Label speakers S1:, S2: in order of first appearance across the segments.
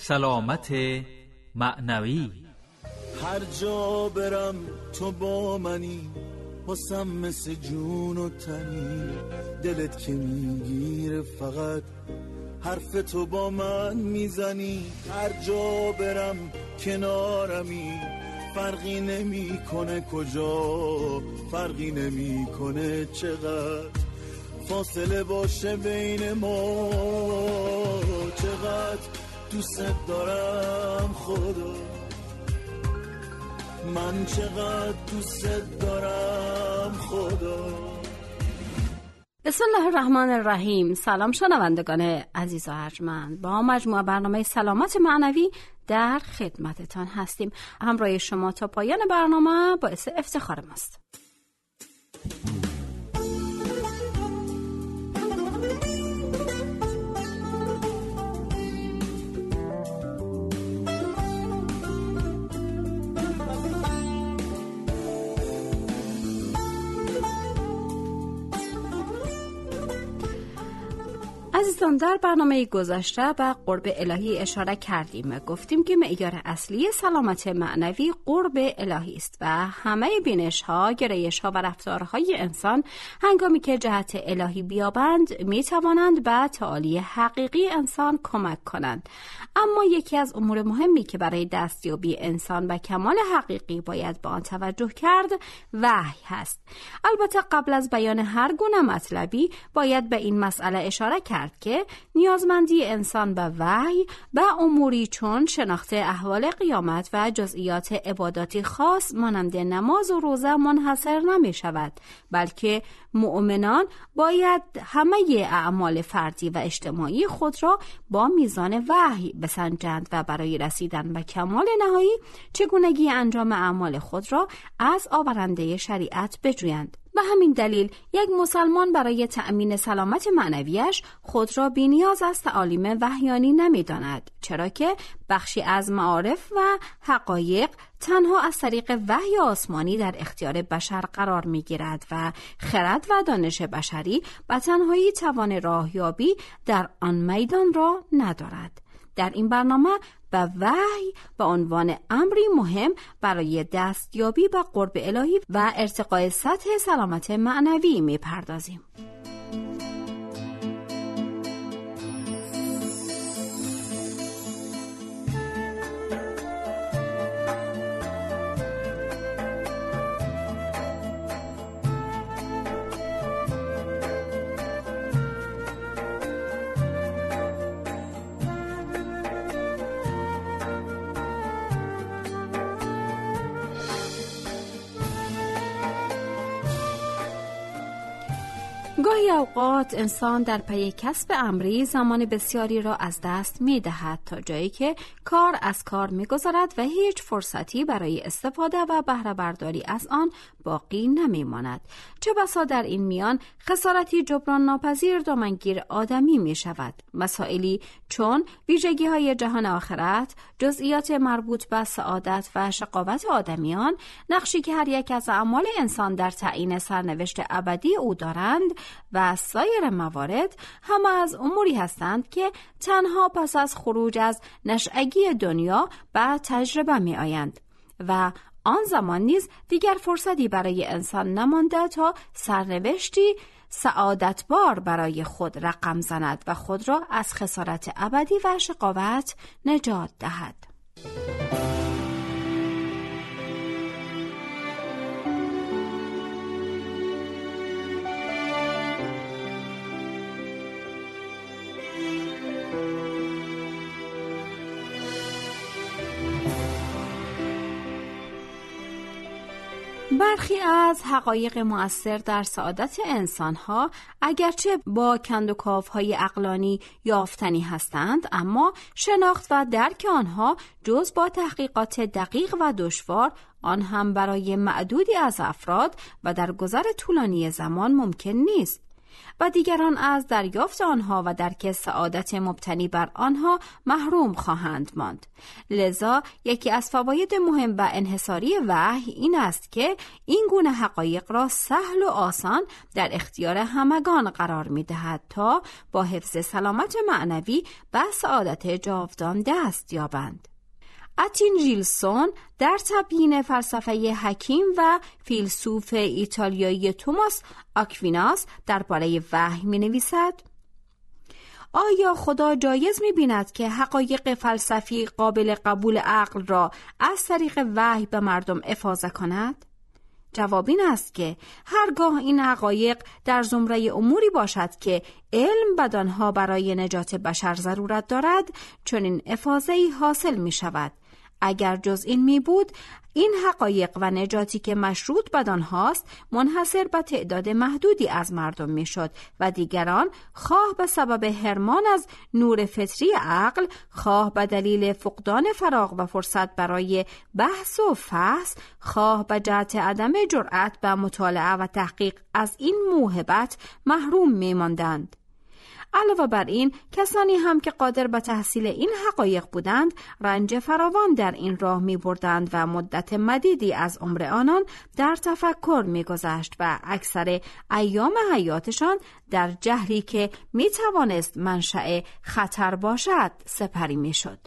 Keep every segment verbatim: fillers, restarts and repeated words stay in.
S1: سلامت معنوی.
S2: هر جا برم تو با منی، واسم مثل جون و تنی، دلت که میگیره فقط حرف تو با من میزنی. هر جا برم کنارمی، فرقی نمی کنه کجا، فرقی نمی کنه چقدر فاصله باشه بین ما، چقدر دوست دارم خدا، من چقدر دوست دارم خدا.
S3: بسم الله الرحمن الرحیم. سلام شنوندگان عزیز و ارجمند، با مجموعه برنامه سلامت معنوی در خدمتتان هستیم. همراه شما تا پایان برنامه باعث افتخار ماست. عزیزان، در برنامه گذشته به قرب الهی اشاره کردیم. گفتیم که معیار اصلی سلامت معنوی قرب الهی است و همه بینش‌ها، گرایش‌ها و رفتارهای انسان هنگامی که جهت الهی بیابند می‌توانند به تعالی حقیقی انسان کمک کنند. اما یکی از امور مهمی که برای دستیابی انسان به کمال حقیقی باید به آن توجه کرد وحی هست. البته قبل از بیان هر گونه مطلبی باید به این مسئله اشاره کرد که نیازمندی انسان به وحی به اموری چون شناخت احوال قیامت و جزئیات عباداتی خاص مانند نماز و روزه منحصر نمی شود، بلکه مؤمنان باید همه اعمال فردی و اجتماعی خود را با میزان وحی بسنجند و برای رسیدن به کمال نهایی چگونگی انجام اعمال خود را از آورنده شریعت بجویند. به همین دلیل یک مسلمان برای تأمین سلامت معنویش خود را بی‌نیاز از تعالیم وحیانی نمی‌داند، چرا که بخشی از معارف و حقایق تنها از طریق وحی آسمانی در اختیار بشر قرار می‌گیرد و خرد و دانش بشری به تنهایی توان راهیابی در آن میدان را ندارد. در این برنامه به وحی به عنوان امری مهم برای دستیابی به قرب الهی و ارتقای سطح سلامت معنوی می‌پردازیم. گاهی اوقات انسان در پی کسب امری زمان بسیاری را از دست می دهد تا جایی که کار از کار می گذارد و هیچ فرصتی برای استفاده و بهره برداری از آن باقی نمی ماند. چه بسا در این میان خسارتی جبران ناپذیر دامنگیر آدمی می شود. مسائلی چون ویژگی های جهان آخرت، جزئیات مربوط به سعادت و شقاوت آدمیان، نقشی که هر یک از اعمال انسان در تعیین سرنوشت ابدی او دارند و سایر موارد همه از اموری هستند که تنها پس از خروج از نشأگی دنیا به تجربه می آیند و آن زمان نیز دیگر فرصتی برای انسان نمانده تا سرنوشتی سعادتبار برای خود رقم زند و خود را از خسارت ابدی و شقاوت نجات دهد. برخی از حقایق مؤثر در سعادت انسان‌ها اگرچه با کندوکاوهای عقلانی یافتنی هستند، اما شناخت و درک آنها جز با تحقیقات دقیق و دشوار آن هم برای معدودی از افراد و در گذر طولانی زمان ممکن نیست. و دیگران از دریافت آنها و درک سعادت مبتنی بر آنها محروم خواهند ماند. لذا یکی از فواید مهم و انحصاری وحی این است که این گونه حقایق را سهل و آسان در اختیار همگان قرار می دهد تا با حفظ سلامت معنوی و سعادت جاودان دست یابند. اتین ژیلسون در تبیین فلسفه حکیم و فیلسوف ایتالیایی توماس آکویناس درباره وحی می نویسد: آیا خدا جایز می بیند که حقایق فلسفی قابل قبول عقل را از طریق وحی به مردم افاضه کند؟ جواب این است که هرگاه این حقایق در زمره اموری باشد که علم بدانها برای نجات بشر ضرورت دارد، چنین افاضه‌ای حاصل می شود. اگر جز این می بود، این حقایق و نجاتی که مشروط بدانهاست منحصر به تعداد محدودی از مردم می شد و دیگران خواه به سبب حرمان از نور فطری عقل، خواه به دلیل فقدان فراغ و فرصت برای بحث و فحص، خواه به جهت عدم جرأت به مطالعه و تحقیق از این موهبت محروم می ماندند. علاوه بر این، کسانی هم که قادر به تحصیل این حقایق بودند، رنج فراوان در این راه می بردند و مدت مدیدی از عمر آنان در تفکر می گذشت و اکثر ایام حیاتشان در جهلی که می توانست منشأ خطر باشد سپری می شد.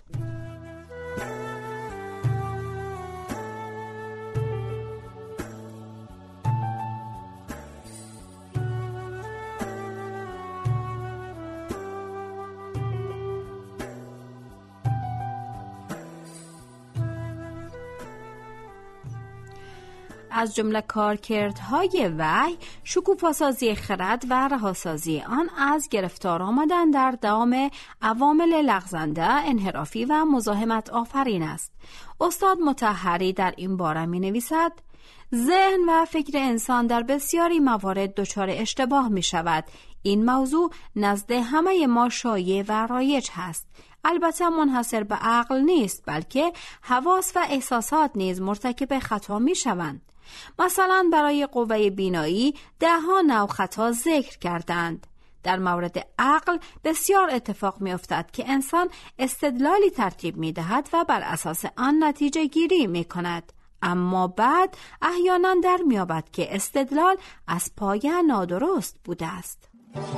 S3: از جمله کارکردهای وحی شکوفاسازی خرد و رهاسازی آن از گرفتار آمدن در دام عوامل لغزنده، انحرافی و مزاحمت آفرین است. استاد مطهری در این باره می نویسد: ذهن و فکر انسان در بسیاری موارد دچار اشتباه می شود. این موضوع نزد همه ما شایع و رایج هست. البته منحصر به عقل نیست، بلکه حواس و احساسات نیز مرتکب خطا می شوند. مثلا برای قوه بینایی ده ها نوع خطا ذکر کردند. در مورد عقل بسیار اتفاق می افتد که انسان استدلالی ترتیب می دهد و بر اساس آن نتیجه گیری می کند، اما بعد احیانا در می یابد که استدلال از پایه نادرست بوده است.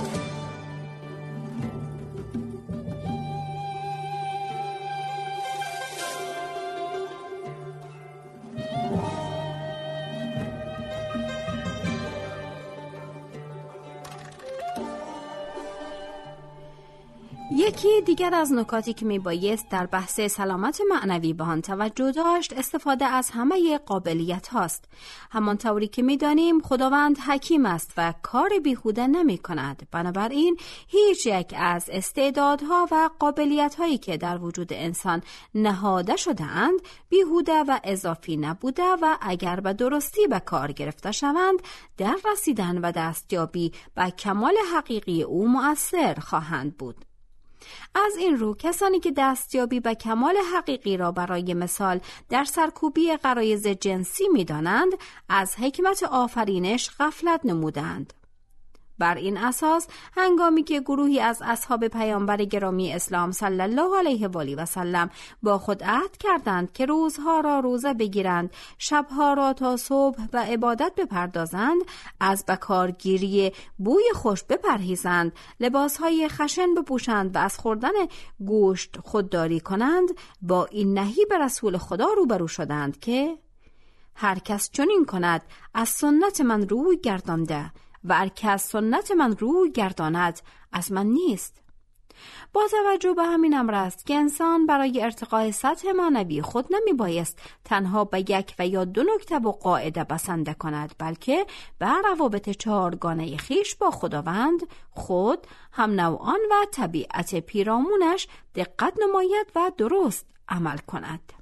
S3: یکی دیگر از نکاتی که میبایست در بحث سلامت معنوی به آن توجه داشت استفاده از همه قابلیت هاست. همانطوری که میدانیم خداوند حکیم است و کار بیهوده نمی کند. بنابراین هیچ یک از استعدادها و قابلیت هایی که در وجود انسان نهاده شده اند بیهوده و اضافی نبوده و اگر به درستی به کار گرفته شوند در رسیدن و دستیابی به کمال حقیقی او مؤثر خواهند بود. از این رو کسانی که دستیابی به کمال حقیقی را برای مثال در سرکوبی غرایز جنسی می دانند، از حکمت آفرینش غفلت نمودند. بر این اساس هنگامی که گروهی از اصحاب پیامبر گرامی اسلام صلی الله علیه و آله و سلم با خود عهد کردند که روزها را روزه بگیرند، شبها را تا صبح و عبادت بپردازند، از بکارگیری بوی خوش بپرهیزند، لباسهای خشن بپوشند و از خوردن گوشت خودداری کنند، با این نهی به رسول خدا روبرو شدند که هر کس چنین کند از سنت من روی گردانده و هر کس سنت من روی گرداند از من نیست. با توجه به همین امر است که انسان برای ارتقای سطح معنوی خود نمی بایست تنها به یک و یا دو نکته و قاعده بسنده کند، بلکه بر روابط چهارگانه خیش با خداوند، خود، هم نوعان و طبیعت پیرامونش دقت نماید و درست عمل کند.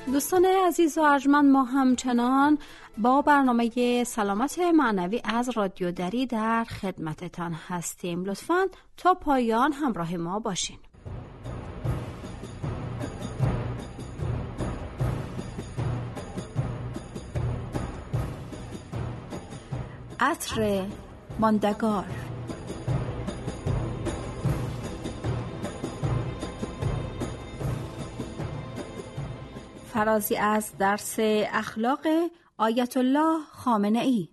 S3: دوستان عزیز و ارجمند، ما همچنان با برنامه سلامت معنوی از رادیو دری در خدمتتان هستیم. لطفاً تا پایان همراه ما باشین. عطر ماندگار. فرازی از درس اخلاق آیت الله خامنه ای.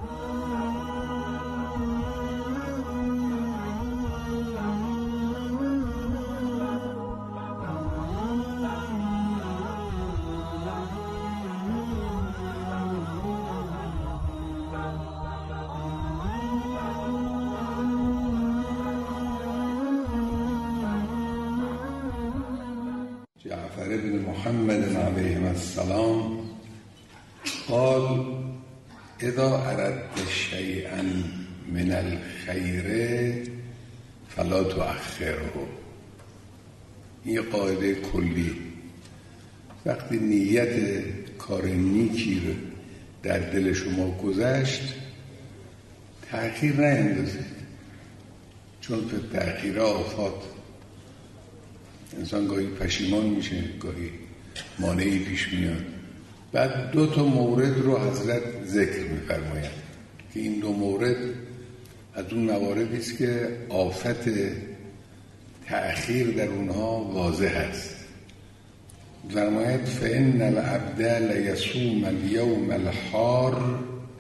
S4: جعفر بن محمد علیه السلام قال اذا اردت شیئا من الخیر فلا تؤخره. این قاعده کلی، وقتی نیت کار نیکی رو در دل شما گذشت تأخیر نیندازید، چون به تأخیر آفات انسان گاهی پشیمان میشه، گاهی مانعی پیش میاد. بعد دو تا مورد رو حضرت ذکر میفرماید که این دو مورد از اون مواردی است که آفت تأخیر در اونها واضح است. فرماید فإن العبد لیصوم اليوم الحار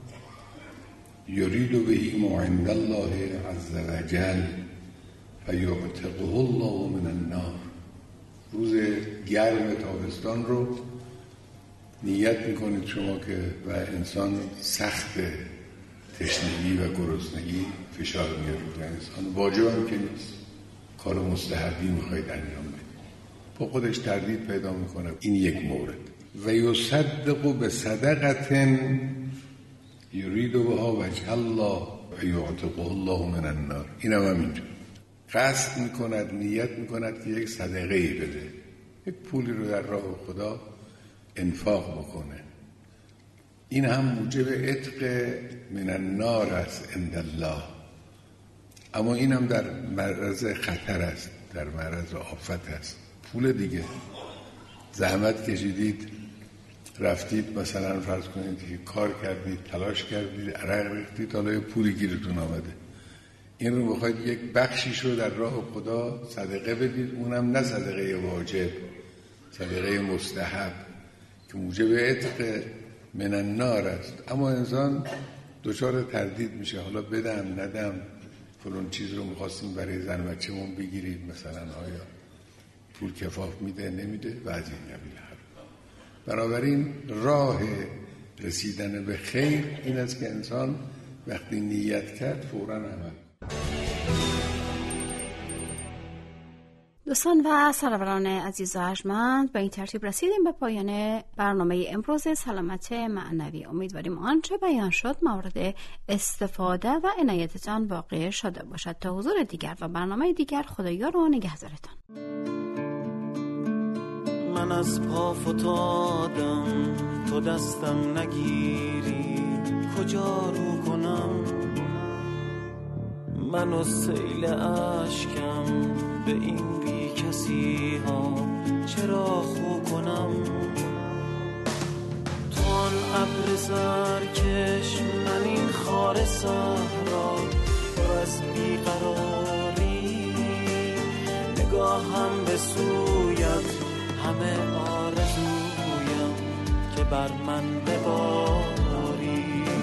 S4: یرید به ما عند الله عز وجل فیعتقه الله من النار. روز گرم تابستان رو نیت میکنید شما که و انسان سخت تشنگی و گرسنگی فشار میاره روی انسان، واجب هم که نیست، کار مستحبی میخواید انجام بدید، با خودش تردید پیدا میکنه. این یک مورد. و یصدق به صدقت یرید بها وجه الله و یعتقه الله من النار. این هم همینجور قصد میکند، نیت میکند که یک صدقه‌ای بده، یک پولی رو در راه خدا انفاق بکنه. این هم موجب عتق من النار است عند الله، اما این هم در معرض خطر است، در معرض آفت است. پول دیگه زحمت کشیدید، رفتید مثلا فرض کنید که کار کردید، تلاش کردید، عرق ریختید، حالا یه پولی گیرتون آمده، این رو بخواید یک بخشیش رو در راه خدا صدقه بدید، اونم نه صدقه واجب، صدقه مستحب که موجب عتق من النار است. اما انسان دچار تردید میشه، حالا بدم ندم، فلان چیز رو میخواستیم برای زن بچه‌مون بگیریم، مثلا آیا پول کفاف میده نمیده و از این قبیل. بنابراین راه رسیدن به خیر این است که انسان وقتی نیت کرد فوراً عمل.
S3: دوستان و سروران عزیز و ارجمند، به این ترتیب رسیدیم به پایان برنامه امروز سلامت معنوی. امیدواریم آنچه بیان شد مورد استفاده و عنایتتان واقع شده باشد. تا حضور دیگر و برنامه دیگر، خدایا و نگهدارتان.
S2: من از پا فتادم تو دستم نگیری، کجا رو کنم؟ من و سیل عشقم به این بی کسی ها چرا خو کنم؟ تو آن ابر زرکش، من این خار صحرا پر از بیقراری، نگاهم به سویت همه آرزویم که بر من بباری.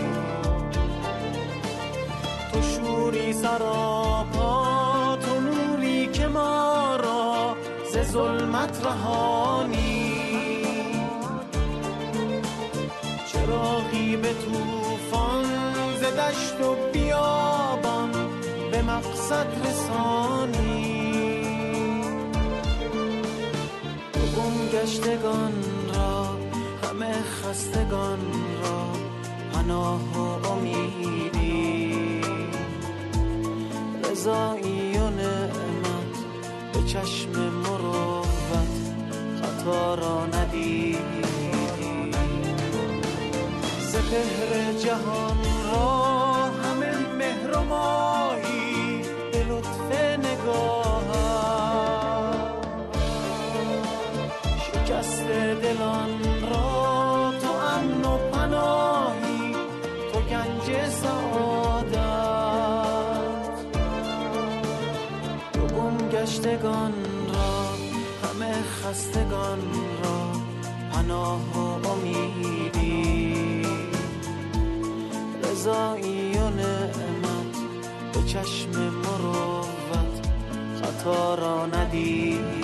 S2: تو شوری سراپا، تو نوری که ما را ز ظلمت رهانی، چراغی به طوفان ز دشت و بیابان به مقصد رسانی. گشتگان را، همه خستگان را پناه و امیدی، رضایی و نعمت به چشم مروت خطا را ندید. سپهر جهان را همه مهر و ماهی به لطف نگاهت، شکست دلان را تو امن و پناهی، تو گنج سعادت، تو گم گشتگان را همه خستگان را پناه و امیدی، رضایی و نعمت به چشم مروت خطا را ندید.